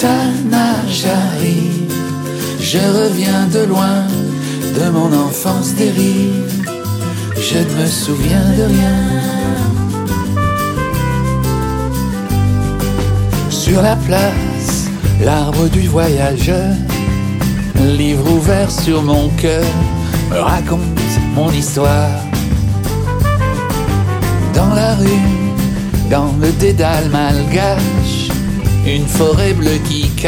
Roxana, j'arrive, je reviens de loin, de mon enfance dérive, je ne me souviens de rien. Sur la place, l'arbre du voyageur, livre ouvert sur mon cœur, me raconte mon histoire. Dans la rue, dans le dédale malgache, une forêt bleue qui